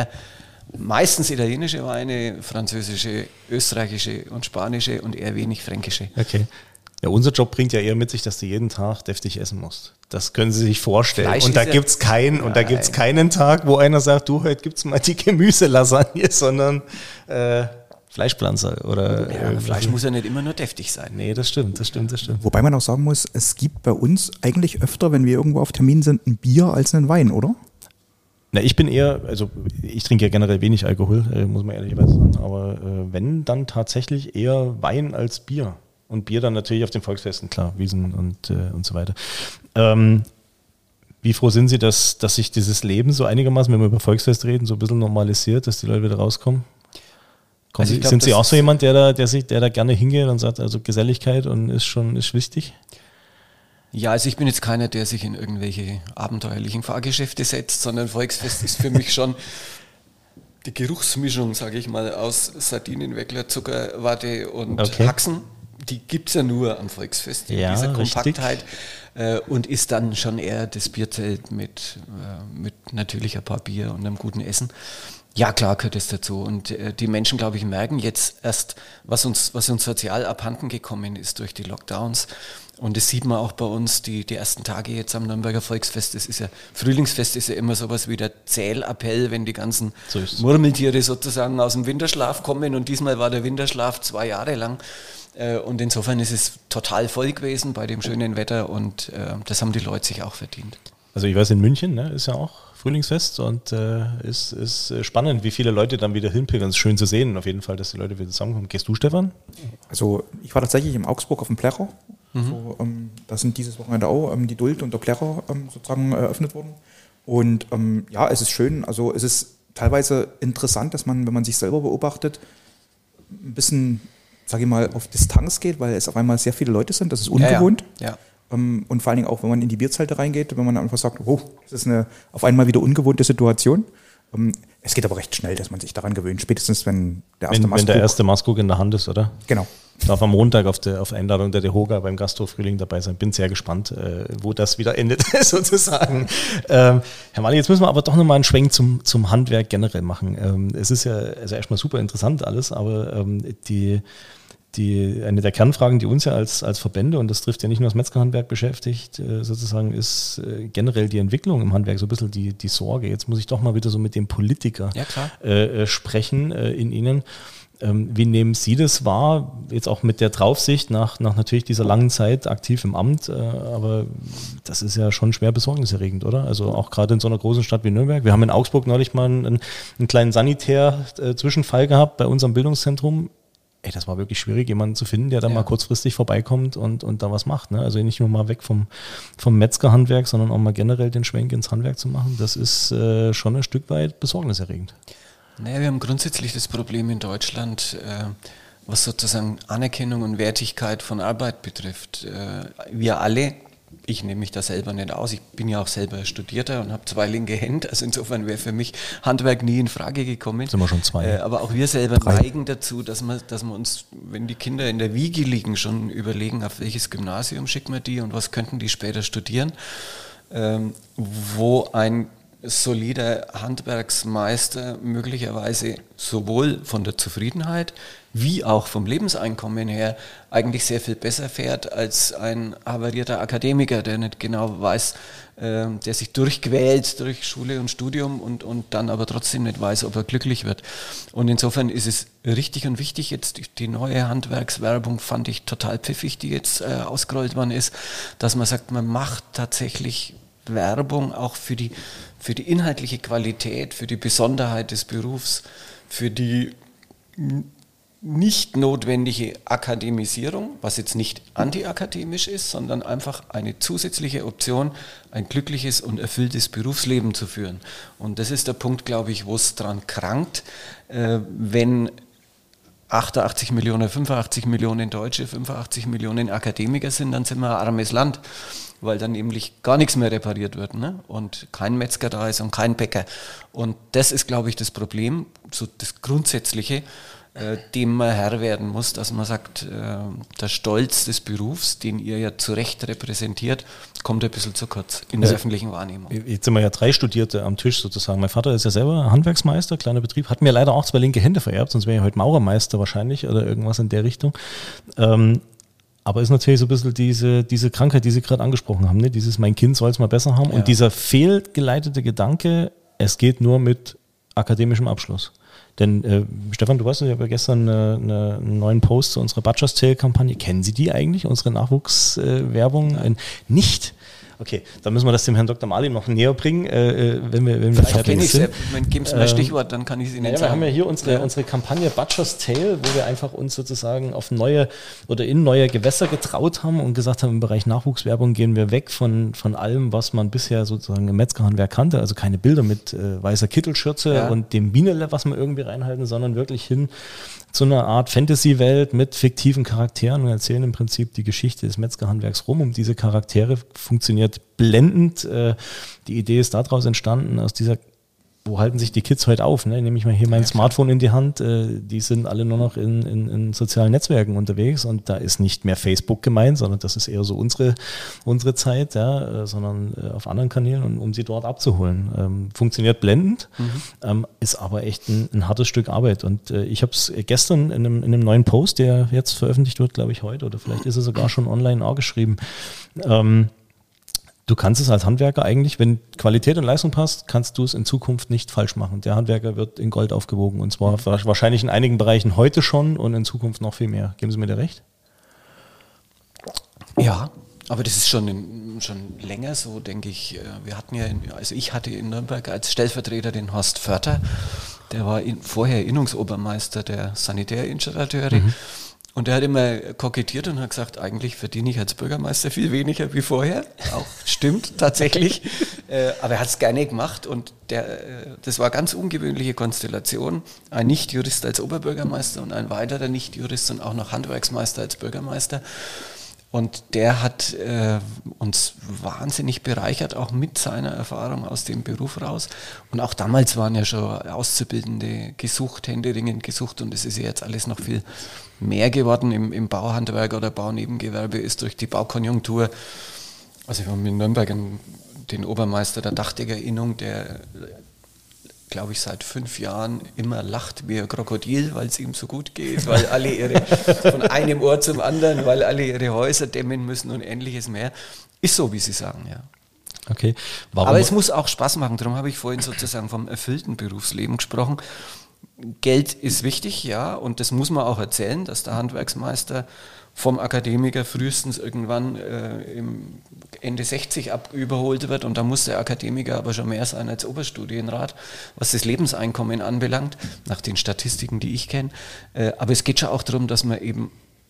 meistens italienische Weine, französische, österreichische und spanische und eher wenig fränkische. Okay. Ja, unser Job bringt ja eher mit sich, dass du jeden Tag deftig essen musst. Das können Sie sich vorstellen. Fleisch und da gibt's keinen Tag, wo einer sagt, du, heute gibt's mal die Gemüselasagne, sondern Fleischpflanzer oder. Ja, Fleisch muss ja nicht immer nur deftig sein. Nee, das stimmt. Wobei man auch sagen muss, es gibt bei uns eigentlich öfter, wenn wir irgendwo auf Termin sind, ein Bier als einen Wein, oder? Na, ich bin eher, also ich trinke ja generell wenig Alkohol, muss man ehrlicherweise sagen, aber wenn, dann tatsächlich eher Wein als Bier. Und Bier dann natürlich auf den Volksfesten, klar, Wiesn und so weiter. Wie froh sind Sie, dass sich dieses Leben so einigermaßen, wenn wir über Volksfest reden, so ein bisschen normalisiert, dass die Leute wieder rauskommen? Sind Sie auch so jemand, der da gerne hingeht und sagt, also Geselligkeit und ist wichtig? Ja, also ich bin jetzt keiner, der sich in irgendwelche abenteuerlichen Fahrgeschäfte setzt, sondern Volksfest ist für mich schon die Geruchsmischung, sage ich mal, aus Sardinen, Weckler, Zuckerwatte und Haxen. Die gibt es ja nur am Volksfest in dieser Kompaktheit und ist dann schon eher das Bierzelt mit natürlich ein paar Bier und einem guten Essen. Ja, klar gehört es dazu. Und die Menschen, glaube ich, merken jetzt erst, was uns sozial abhanden gekommen ist durch die Lockdowns. Und das sieht man auch bei uns, die ersten Tage jetzt am Nürnberger Volksfest. Frühlingsfest ist ja immer sowas wie der Zählappell, wenn die ganzen Murmeltiere sozusagen aus dem Winterschlaf kommen. Und diesmal war der Winterschlaf 2 Jahre lang. Und insofern ist es total voll gewesen bei dem schönen Wetter. Und das haben die Leute sich auch verdient. Also ich weiß, in München ist ja auch Frühlingsfest und ist spannend, wie viele Leute dann wieder hinpilgern. Es ist schön zu sehen, auf jeden Fall, dass die Leute wieder zusammenkommen. Gehst du, Stefan? Also ich war tatsächlich in Augsburg auf dem Plärrer. So, da sind dieses Wochenende auch die Duld und der Plärrer sozusagen eröffnet worden. Und ja, es ist schön. Also es ist teilweise interessant, dass man, wenn man sich selber beobachtet, ein bisschen, sage ich mal, auf Distanz geht, weil es auf einmal sehr viele Leute sind. Das ist ungewohnt. Ja. Und vor allen Dingen auch, wenn man in die Bierzelte reingeht, wenn man einfach sagt, oh, das ist eine auf einmal wieder ungewohnte Situation. Es geht aber recht schnell, dass man sich daran gewöhnt, spätestens wenn der erste Maßkrug in der Hand ist, oder? Genau. Ich darf am Montag auf Einladung der DEHOGA beim Gasthof Frühling dabei sein. Bin sehr gespannt, wo das wieder endet, sozusagen. Herr Mali, jetzt müssen wir aber doch nochmal einen Schwenk zum Handwerk generell machen. Es ist ja also erstmal super interessant alles, aber eine der Kernfragen, die uns ja als Verbände, und das trifft ja nicht nur das Metzgerhandwerk beschäftigt, sozusagen, ist generell die Entwicklung im Handwerk, so ein bisschen die Sorge. Jetzt muss ich doch mal wieder so mit dem Politiker sprechen in Ihnen. Wie nehmen Sie das wahr, jetzt auch mit der Draufsicht nach natürlich dieser langen Zeit aktiv im Amt, aber das ist ja schon schwer besorgniserregend, oder? Also auch gerade in so einer großen Stadt wie Nürnberg. Wir haben in Augsburg neulich mal einen kleinen Sanitär-Zwischenfall gehabt bei unserem Bildungszentrum. Das war wirklich schwierig, jemanden zu finden, der dann mal kurzfristig vorbeikommt und da was macht. Ne? Also nicht nur mal weg vom Metzgerhandwerk, sondern auch mal generell den Schwenk ins Handwerk zu machen. Das ist schon ein Stück weit besorgniserregend. Naja, wir haben grundsätzlich das Problem in Deutschland, was sozusagen Anerkennung und Wertigkeit von Arbeit betrifft. Wir alle, ich nehme mich da selber nicht aus, ich bin ja auch selber Studierter und habe 2 linke Hände, also insofern wäre für mich Handwerk nie in Frage gekommen. Sind wir schon 2. Aber auch wir selber neigen dazu, dass wir uns, wenn die Kinder in der Wiege liegen, schon überlegen, auf welches Gymnasium schicken wir die und was könnten die später studieren, wo ein solider Handwerksmeister möglicherweise sowohl von der Zufriedenheit wie auch vom Lebenseinkommen her eigentlich sehr viel besser fährt als ein havarierter Akademiker, der nicht genau weiß, der sich durchquält durch Schule und Studium und dann aber trotzdem nicht weiß, ob er glücklich wird. Und insofern ist es richtig und wichtig, jetzt die neue Handwerkswerbung fand ich total pfiffig, die jetzt ausgerollt worden ist, dass man sagt, man macht tatsächlich Werbung auch für die inhaltliche Qualität, für die Besonderheit des Berufs, für die nicht notwendige Akademisierung, was jetzt nicht antiakademisch ist, sondern einfach eine zusätzliche Option, ein glückliches und erfülltes Berufsleben zu führen. Und das ist der Punkt, glaube ich, wo es dran krankt, wenn 88 Millionen, 85 Millionen Deutsche, 85 Millionen Akademiker sind, dann sind wir ein armes Land, weil dann nämlich gar nichts mehr repariert wird, ne? Und kein Metzger da ist und kein Bäcker. Und das ist, glaube ich, das Problem, so das Grundsätzliche, dem man Herr werden muss, dass man sagt, der Stolz des Berufs, den ihr ja zu Recht repräsentiert, kommt ein bisschen zu kurz in der öffentlichen Wahrnehmung. Jetzt sind wir ja 3 Studierte am Tisch sozusagen. Mein Vater ist ja selber Handwerksmeister, kleiner Betrieb, hat mir leider auch 2 linke Hände vererbt, sonst wäre ich heute Maurermeister wahrscheinlich oder irgendwas in der Richtung. Aber ist natürlich so ein bisschen diese Krankheit, die Sie gerade angesprochen haben, ne? Dieses mein Kind soll es mal besser haben und dieser fehlgeleitete Gedanke, es geht nur mit akademischem Abschluss. Denn Stefan, du weißt, ich habe ja gestern einen neuen Post zu unserer Butcher's Tale-Kampagne. Kennen Sie die eigentlich, unsere Nachwuchswerbung? Nicht? Okay, dann müssen wir das dem Herrn Dr. Mali noch näher bringen, wenn wir fertig sind. Geben Sie mir ein Stichwort, dann kann ich es Ihnen sagen. Wir haben ja hier unsere Kampagne Butcher's Tale, wo wir einfach uns sozusagen auf neue Gewässer getraut haben und gesagt haben, im Bereich Nachwuchswerbung gehen wir weg von allem, was man bisher sozusagen im Metzgerhandwerk kannte, also keine Bilder mit weißer Kittelschürze und dem Bienele, was wir irgendwie reinhalten, sondern wirklich hin zu einer Art Fantasy-Welt mit fiktiven Charakteren und erzählen im Prinzip die Geschichte des Metzgerhandwerks rum. Um diese Charaktere funktioniert blendend. Die Idee ist daraus entstanden, aus dieser wo halten sich die Kids heute auf? Ne? Nehme ich mal hier mein Smartphone in die Hand, die sind alle nur noch in sozialen Netzwerken unterwegs und da ist nicht mehr Facebook gemeint, sondern das ist eher so unsere Zeit, ja, sondern auf anderen Kanälen, und um sie dort abzuholen. Funktioniert blendend, ist aber echt ein hartes Stück Arbeit. Und ich habe es gestern in einem neuen Post, der jetzt veröffentlicht wird, glaube ich heute, oder vielleicht ist er sogar schon online auch geschrieben. Du kannst es als Handwerker eigentlich, wenn Qualität und Leistung passt, kannst du es in Zukunft nicht falsch machen. Der Handwerker wird in Gold aufgewogen, und zwar wahrscheinlich in einigen Bereichen heute schon und in Zukunft noch viel mehr. Geben Sie mir da recht? Ja, aber das ist schon länger so, denke ich. Wir hatten ja, ich hatte in Nürnberg als Stellvertreter den Horst Förter, der war vorher Innungsobermeister der Sanitärinstallateure. Und der hat immer kokettiert und hat gesagt, eigentlich verdiene ich als Bürgermeister viel weniger wie vorher. Auch stimmt tatsächlich. Aber er hat es gerne gemacht, und das war eine ganz ungewöhnliche Konstellation. Ein Nichtjurist als Oberbürgermeister und ein weiterer Nichtjurist und auch noch Handwerksmeister als Bürgermeister. Und der hat uns wahnsinnig bereichert, auch mit seiner Erfahrung aus dem Beruf raus. Und auch damals waren ja schon Auszubildende gesucht, händeringend gesucht. Und es ist ja jetzt alles noch viel mehr geworden im Bauhandwerk oder Baunebengewerbe, ist durch die Baukonjunktur. Also wir haben in Nürnberg den Obermeister der Dachdeckerinnung, der, glaube ich, seit 5 Jahren immer lacht wie ein Krokodil, weil es ihm so gut geht, weil alle von einem Ohr zum anderen, weil alle ihre Häuser dämmen müssen und ähnliches mehr. Ist so, wie Sie sagen, ja. Okay. Aber es muss auch Spaß machen, darum habe ich vorhin sozusagen vom erfüllten Berufsleben gesprochen. Geld ist wichtig, ja, und das muss man auch erzählen, dass der Handwerksmeister vom Akademiker frühestens irgendwann im Ende 60 überholt wird, und da muss der Akademiker aber schon mehr sein als Oberstudienrat, was das Lebenseinkommen anbelangt, nach den Statistiken, die ich kenne. Aber es geht schon auch darum, dass man eben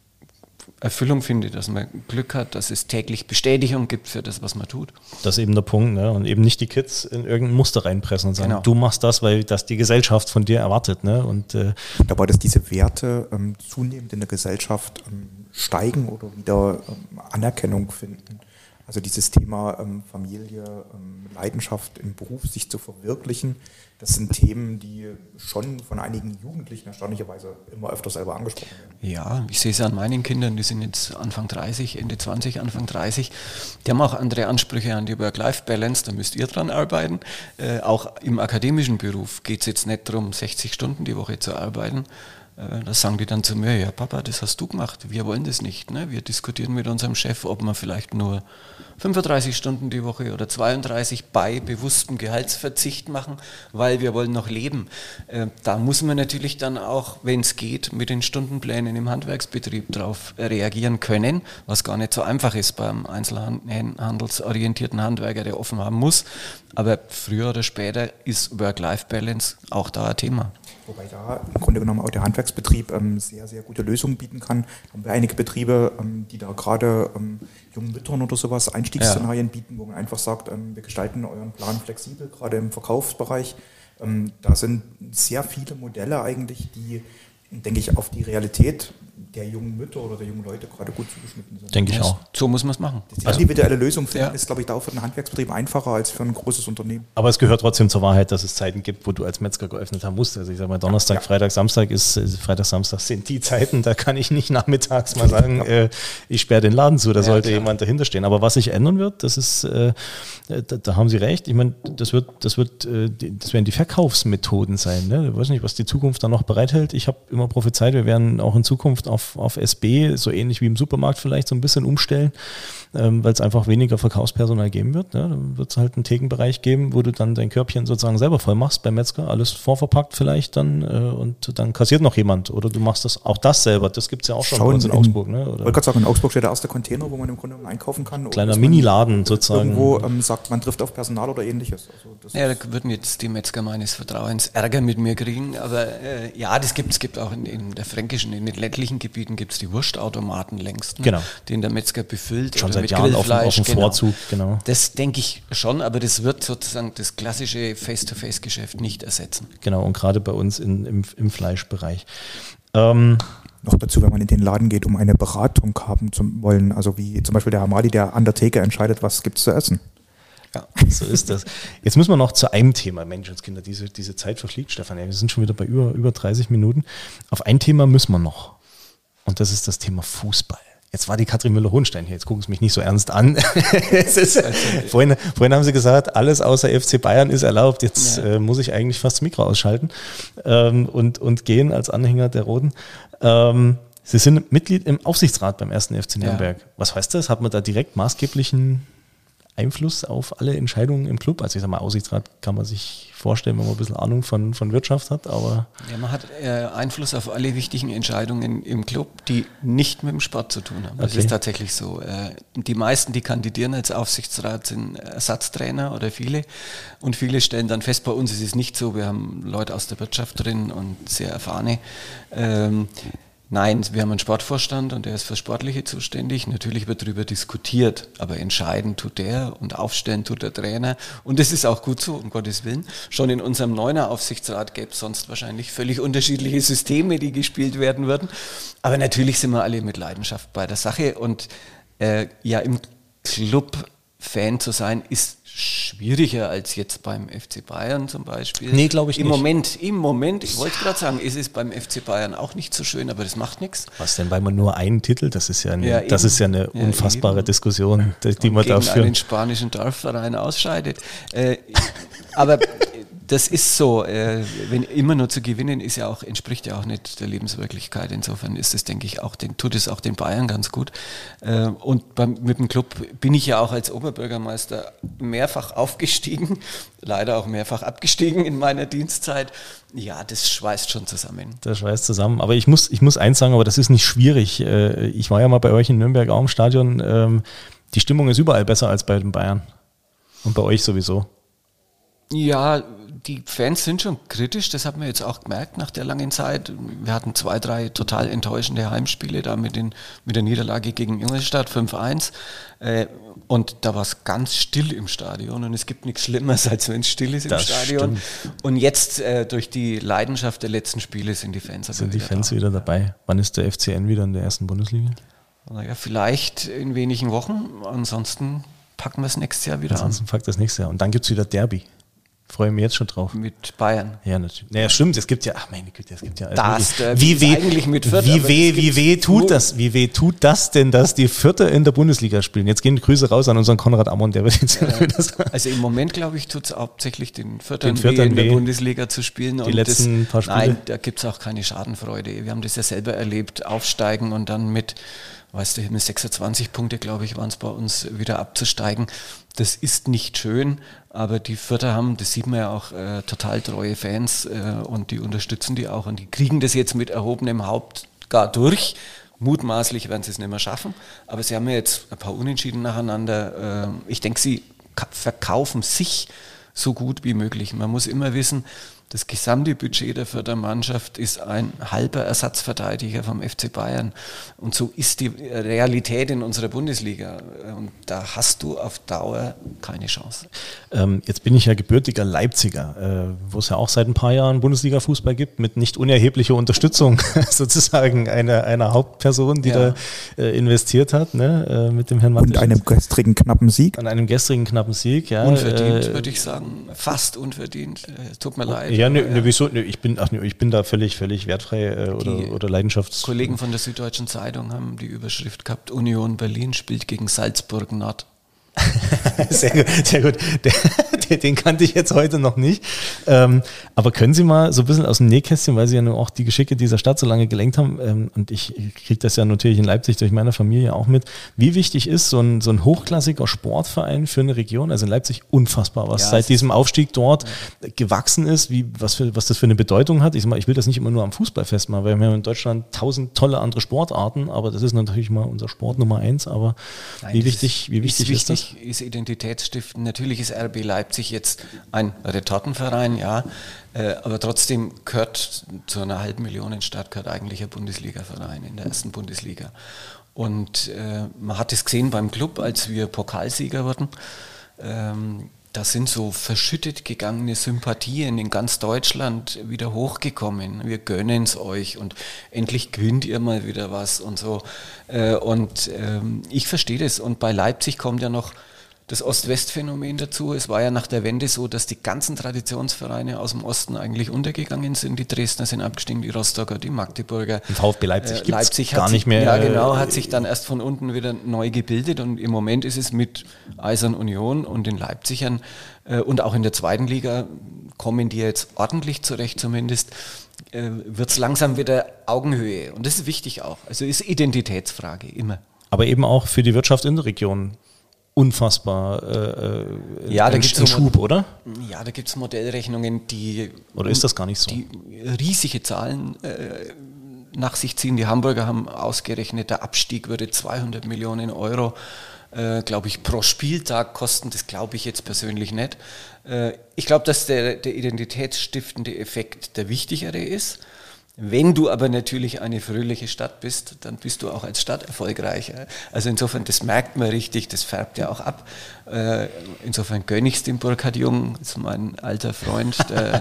Erfüllung findet, dass man Glück hat, dass es täglich Bestätigung gibt für das, was man tut. Das ist eben der Punkt, ne? Und eben nicht die Kids in irgendein Muster reinpressen und sagen, Genau. Du machst das, weil das die Gesellschaft von dir erwartet. Ne? Und dabei, dass diese Werte zunehmend in der Gesellschaft steigen oder wieder Anerkennung finden. Also dieses Thema Familie, Leidenschaft im Beruf, sich zu verwirklichen, das sind Themen, die schon von einigen Jugendlichen erstaunlicherweise immer öfter selber angesprochen werden. Ja, ich sehe es an meinen Kindern, die sind jetzt Anfang 30, Ende 20, Anfang 30. Die haben auch andere Ansprüche an die Work-Life-Balance, da müsst ihr dran arbeiten. Auch im akademischen Beruf geht es jetzt nicht darum, 60 Stunden die Woche zu arbeiten. Da sagen die dann zu mir, ja Papa, das hast du gemacht, wir wollen das nicht. Ne? Wir diskutieren mit unserem Chef, ob wir vielleicht nur 35 Stunden die Woche oder 32 bei bewusstem Gehaltsverzicht machen, weil wir wollen noch leben. Da muss man natürlich dann auch, wenn es geht, mit den Stundenplänen im Handwerksbetrieb drauf reagieren können, was gar nicht so einfach ist beim einzelhandelsorientierten Handwerker, der offen haben muss. Aber früher oder später ist Work-Life-Balance auch da ein Thema. Wobei da im Grunde genommen auch der Handwerksbetrieb sehr, sehr gute Lösungen bieten kann. Haben wir einige Betriebe, die da gerade jungen Müttern oder sowas Einstiegsszenarien bieten, wo man einfach sagt, wir gestalten euren Plan flexibel, gerade im Verkaufsbereich. Da sind sehr viele Modelle eigentlich, die, denke ich, auf die Realität der jungen Mütter oder der jungen Leute gerade gut zugeschnitten sind. denke ich auch. So muss man es machen. Die individuelle Lösung finden ist, glaube ich, da auch für den Handwerksbetrieb einfacher als für ein großes Unternehmen. Aber es gehört trotzdem zur Wahrheit, dass es Zeiten gibt, wo du als Metzger geöffnet haben musst. Also ich sage mal, Donnerstag, Freitag, Samstag Freitag, Samstag sind die Zeiten, da kann ich nicht nachmittags mal sagen, ich sperre den Laden zu, da sollte jemand dahinter stehen. Aber was sich ändern wird, das ist, da haben Sie recht, ich meine, das werden die Verkaufsmethoden sein. Ne? Ich weiß nicht, was die Zukunft da noch bereithält. Ich habe immer prophezeit, wir werden auch in Zukunft auf SB, so ähnlich wie im Supermarkt vielleicht, so ein bisschen umstellen, weil es einfach weniger Verkaufspersonal geben wird. Ne? Dann wird es halt einen Thekenbereich geben, wo du dann dein Körbchen sozusagen selber voll machst beim Metzger, alles vorverpackt vielleicht dann und dann kassiert noch jemand. Oder du machst auch das selber. Das gibt es ja auch schon bei uns in Augsburg. Ne? Ich wollte gerade sagen, in Augsburg steht der erste Container, wo man im Grunde einkaufen kann. Kleiner Mini-Laden sozusagen. Irgendwo sagt, man trifft auf Personal oder ähnliches. Also das da würden jetzt die Metzger meines Vertrauens Ärger mit mir kriegen, aber das gibt es. Es gibt auch in der fränkischen, in den ländlichen Gebieten gibt es die Wurstautomaten längst, ne? Genau. Den der Metzger befüllt. Schon oder seit mit Jahren auf dem Grillfleisch. Vorzug, genau. Das denke ich schon, aber das wird sozusagen das klassische Face-to-Face-Geschäft nicht ersetzen. Genau, und gerade bei uns im Fleischbereich. Noch dazu, wenn man in den Laden geht, um eine Beratung haben zu wollen, also wie zum Beispiel der Herr Mali, der an der Theke entscheidet, was gibt es zu essen. Ja. So ist das. Jetzt müssen wir noch zu einem Thema, Menschenskinder, diese Zeit verfliegt, Stefan. Ja, wir sind schon wieder bei über 30 Minuten. Auf ein Thema müssen wir noch. Und das ist das Thema Fußball. Jetzt war die Katrin Müller-Hohenstein hier, jetzt gucken Sie mich nicht so ernst an. Vorhin haben Sie gesagt, alles außer FC Bayern ist erlaubt. Jetzt muss ich eigentlich fast das Mikro ausschalten und gehen als Anhänger der Roten. Sie sind Mitglied im Aufsichtsrat beim 1. FC Nürnberg. Ja. Was heißt das? Hat man da direkt maßgeblichen Einfluss auf alle Entscheidungen im Club? Also ich sage mal, Aufsichtsrat kann man sich vorstellen, wenn man ein bisschen Ahnung von Wirtschaft hat, aber... Ja, man hat Einfluss auf alle wichtigen Entscheidungen im Club, die nicht mit dem Sport zu tun haben. Das ist tatsächlich so. Die meisten, die kandidieren als Aufsichtsrat, sind Ersatztrainer oder viele. Und viele stellen dann fest, bei uns ist es nicht so. Wir haben Leute aus der Wirtschaft drin und sehr erfahrene. Nein, wir haben einen Sportvorstand und der ist für Sportliche zuständig. Natürlich wird darüber diskutiert, aber entscheiden tut der und aufstellen tut der Trainer. Und das ist auch gut so, um Gottes Willen. Schon in unserem 9er Aufsichtsrat gäbe es sonst wahrscheinlich völlig unterschiedliche Systeme, die gespielt werden würden. Aber natürlich sind wir alle mit Leidenschaft bei der Sache. Und im Club Fan zu sein, ist schwieriger als jetzt beim FC Bayern zum Beispiel. Nee, glaube ich nicht. Im Moment, ich wollte gerade sagen, ist es beim FC Bayern auch nicht so schön, aber das macht nichts. Was denn, weil man nur einen Titel, das ist ja eine unfassbare Diskussion, die man da führt. Gegen einen spanischen Dorfverein ausscheidet. Aber das ist so, wenn immer nur zu gewinnen, entspricht ja auch nicht der Lebenswirklichkeit. Insofern ist es, denke ich, tut es auch den Bayern ganz gut. Und mit dem Club bin ich ja auch als Oberbürgermeister mehrfach aufgestiegen, leider auch mehrfach abgestiegen in meiner Dienstzeit. Ja, das schweißt schon zusammen. Das schweißt zusammen. Aber ich muss eins sagen, aber das ist nicht schwierig. Ich war ja mal bei euch in Nürnberg auch im Stadion. Die Stimmung ist überall besser als bei den Bayern. Und bei euch sowieso. Ja, die Fans sind schon kritisch, das haben wir jetzt auch gemerkt nach der langen Zeit. Wir hatten 2, 3 total enttäuschende Heimspiele da mit der Niederlage gegen Ingolstadt 5-1 und da war es ganz still im Stadion und es gibt nichts Schlimmeres, als wenn es still ist im Stadion. Stimmt. Und jetzt durch die Leidenschaft der letzten Spiele sind die Fans wieder dabei. Wann ist der FCN wieder in der ersten Bundesliga? Naja, vielleicht in wenigen Wochen, ansonsten packen wir es nächstes Jahr wieder an. Packt das nächstes Jahr und dann gibt es wieder Derby. Freue mich jetzt schon drauf. Mit Bayern. Ja, natürlich. Naja, stimmt, es gibt ja, ach meine Güte, es gibt ja... eigentlich mit Fürth. Wie weh tut das denn, dass die Fürther in der Bundesliga spielen? Jetzt gehen Grüße raus an unseren Konrad Ammon, der wird jetzt... Also im Moment, glaube ich, tut es hauptsächlich den Fürthern weh, in der Bundesliga zu spielen. Die letzten paar Spiele? Nein, da gibt es auch keine Schadenfreude. Wir haben das ja selber erlebt, aufsteigen und dann mit 26 Punkte, glaube ich, waren es bei uns, wieder abzusteigen. Das ist nicht schön, aber die Fürther haben, das sieht man ja auch, total treue Fans und die unterstützen die auch und die kriegen das jetzt mit erhobenem Haupt gar durch. Mutmaßlich werden sie es nicht mehr schaffen, aber sie haben ja jetzt ein paar Unentschieden nacheinander. Ich denke, sie verkaufen sich so gut wie möglich. Man muss immer wissen, das gesamte Budget der Fürther Mannschaft ist ein halber Ersatzverteidiger vom FC Bayern. Und so ist die Realität in unserer Bundesliga. Und da hast du auf Dauer keine Chance. Jetzt bin ich ja gebürtiger Leipziger, wo es ja auch seit ein paar Jahren Bundesliga-Fußball gibt, mit nicht unerheblicher Unterstützung sozusagen einer Hauptperson, die da investiert hat, ne, mit dem Herrn Mattis. Und einem gestrigen knappen Sieg. An einem gestrigen knappen Sieg, ja. Unverdient, würde ich sagen. Fast unverdient. Tut mir leid. Ja, wieso? Ich bin da völlig wertfrei oder Leidenschafts... Kollegen von der Süddeutschen Zeitung haben die Überschrift gehabt, Union Berlin spielt gegen Salzburg Nord. Sehr gut. Den kannte ich jetzt heute noch nicht. Aber können Sie mal so ein bisschen aus dem Nähkästchen, weil Sie ja nur auch die Geschicke dieser Stadt so lange gelenkt haben, und ich kriege das ja natürlich in Leipzig durch meine Familie auch mit, wie wichtig ist so ein hochklassiger Sportverein für eine Region? Also in Leipzig unfassbar, was seit diesem Aufstieg dort gewachsen ist, was das für eine Bedeutung hat. Ich will das nicht immer nur am Fußball festmachen, weil wir haben in Deutschland 1000 tolle andere Sportarten, aber das ist natürlich mal unser Sport Nummer 1. Aber wie wichtig ist das? Ist Identitätsstiften. Natürlich ist RB Leipzig jetzt ein Retortenverein, ja, aber trotzdem gehört zu einer 500.000 Stadt gehört eigentlich ein Bundesliga-Verein in der ersten Bundesliga. Und man hat es gesehen beim Club, als wir Pokalsieger wurden. Da sind so verschüttet gegangene Sympathien in ganz Deutschland wieder hochgekommen. Wir gönnen es euch und endlich gewinnt ihr mal wieder was und so. Ich verstehe das. Und bei Leipzig kommt ja noch das Ost-West-Phänomen dazu. Es war ja nach der Wende so, dass die ganzen Traditionsvereine aus dem Osten eigentlich untergegangen sind. Die Dresdner sind abgestiegen, die Rostocker, die Magdeburger. Im VfB Leipzig gibt es gar nicht mehr. Ja, genau, hat sich dann erst von unten wieder neu gebildet und im Moment ist es mit Eisern Union und den Leipzigern und auch in der zweiten Liga kommen die jetzt ordentlich zurecht zumindest, wird es langsam wieder Augenhöhe und das ist wichtig auch. Also ist Identitätsfrage immer. Aber eben auch für die Wirtschaft in der Region unfassbar ja, da gibt's einen Schub, oder? Ja, da gibt es Modellrechnungen, die... Oder ist das gar nicht so? Die riesige Zahlen nach sich ziehen. Die Hamburger haben ausgerechnet, der Abstieg würde 200 Millionen Euro, glaube ich, pro Spieltag kosten. Das glaube ich jetzt persönlich nicht. Ich glaube, dass der identitätsstiftende Effekt der wichtigere ist. Wenn du aber natürlich eine fröhliche Stadt bist, dann bist du auch als Stadt erfolgreich. Also insofern, das merkt man richtig, das färbt ja auch ab. Insofern gönne ich es dem Burkhard Jung, das ist mein alter Freund,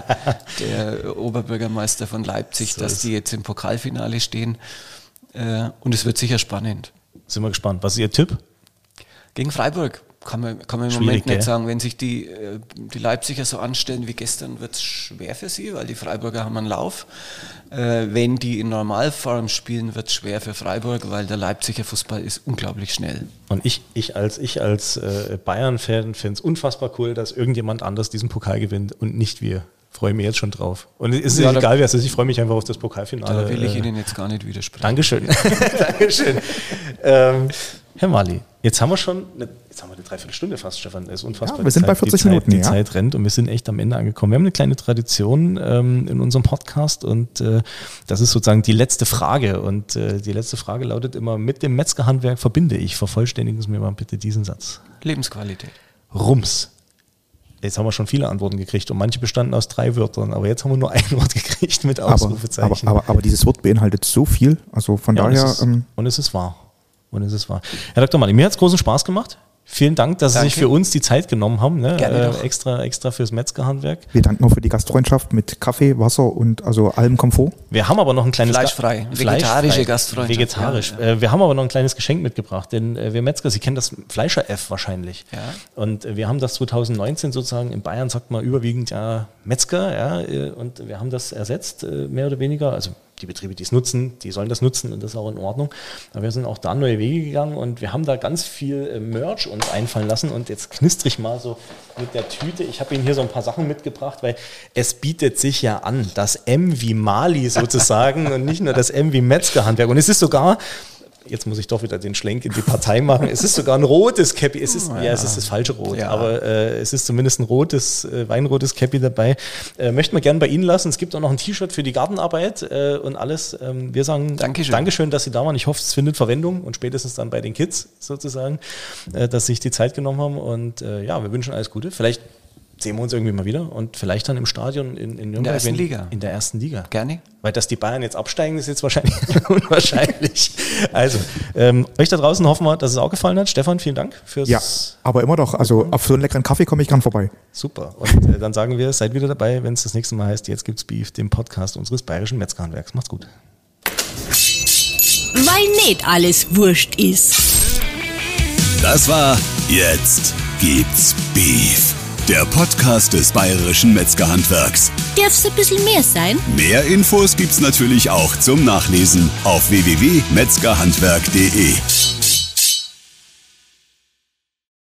der Oberbürgermeister von Leipzig, dass die jetzt im Pokalfinale stehen. Und es wird sicher spannend. Sind wir gespannt. Was ist Ihr Tipp? Gegen Freiburg. Kann man im Moment nicht sagen. Wenn sich die Leipziger so anstellen wie gestern, wird es schwer für sie, weil die Freiburger haben einen Lauf. Wenn die in Normalform spielen, wird es schwer für Freiburg, weil der Leipziger Fußball ist unglaublich schnell. Und ich als Bayern-Fan finde es unfassbar cool, dass irgendjemand anders diesen Pokal gewinnt und nicht wir. Freue mich jetzt schon drauf. Und es ist egal, wer es ist, ich freue mich einfach auf das Pokalfinale. Da will ich Ihnen jetzt gar nicht widersprechen. Dankeschön. Dankeschön. Herr Mali, jetzt haben wir eine Dreiviertelstunde fast, Stefan. Das ist unfassbar. Ja, wir sind bei 40 Minuten. Die Zeit rennt und wir sind echt am Ende angekommen. Wir haben eine kleine Tradition in unserem Podcast und das ist sozusagen die letzte Frage. Und die letzte Frage lautet immer, mit dem Metzgerhandwerk verbinde ich. Vervollständigen Sie mir mal bitte diesen Satz. Lebensqualität. Rums. Jetzt haben wir schon viele Antworten gekriegt und manche bestanden aus 3 Wörtern, aber jetzt haben wir nur ein Wort gekriegt mit Ausrufezeichen. Aber dieses Wort beinhaltet so viel, also von daher... Und es ist wahr. Herr Dr. Mali, mir hat es großen Spaß gemacht. Vielen Dank, dass Sie sich für uns die Zeit genommen haben. Ne? Extra fürs Metzgerhandwerk. Wir danken auch für die Gastfreundschaft mit Kaffee, Wasser und also allem Komfort. Wir haben aber noch ein kleines... Fleischfrei, vegetarische Gastfreundschaft. Vegetarisch. Ja. Wir haben aber noch ein kleines Geschenk mitgebracht, denn wir Metzger, Sie kennen das Fleischer-F wahrscheinlich. Ja. Und wir haben das 2019 sozusagen, in Bayern sagt man überwiegend ja Metzger, ja, und wir haben das ersetzt, mehr oder weniger, also die Betriebe, die es nutzen, die sollen das nutzen und das ist auch in Ordnung. Aber wir sind auch da neue Wege gegangen und wir haben da ganz viel Merch uns einfallen lassen und jetzt knistere ich mal so mit der Tüte. Ich habe Ihnen hier so ein paar Sachen mitgebracht, weil es bietet sich ja an, das M wie Mali sozusagen und nicht nur das M wie Metzgerhandwerk. Und es ist sogar... Jetzt muss ich doch wieder den Schlenk in die Partei machen. Es ist sogar ein rotes Cappy. Es ist das falsche Rot, aber es ist zumindest ein rotes, weinrotes Cappy dabei. Möchten wir gerne bei Ihnen lassen. Es gibt auch noch ein T-Shirt für die Gartenarbeit und alles. Wir sagen Dankeschön, dass Sie da waren. Ich hoffe, es findet Verwendung und spätestens dann bei den Kids sozusagen, dass Sie sich die Zeit genommen haben. Und wir wünschen alles Gute. Vielleicht sehen wir uns irgendwie mal wieder und vielleicht dann im Stadion in Nürnberg. In der ersten Liga. In der ersten Liga. Gerne. Weil dass die Bayern jetzt absteigen, ist jetzt wahrscheinlich unwahrscheinlich. Also, euch da draußen hoffen wir, dass es auch gefallen hat. Stefan, vielen Dank fürs... Ja, aber immer doch. Also auf so einen leckeren Kaffee komme ich gern vorbei. Super. Und dann sagen wir, seid wieder dabei, wenn es das nächste Mal heißt, jetzt gibt's Beef, dem Podcast unseres bayerischen Metzgerhandwerks. Macht's gut. Weil nicht alles wurscht ist. Das war Jetzt gibt's Beef, der Podcast des bayerischen Metzgerhandwerks. Darf's ein bisschen mehr sein? Mehr Infos gibt's natürlich auch zum Nachlesen auf www.metzgerhandwerk.de.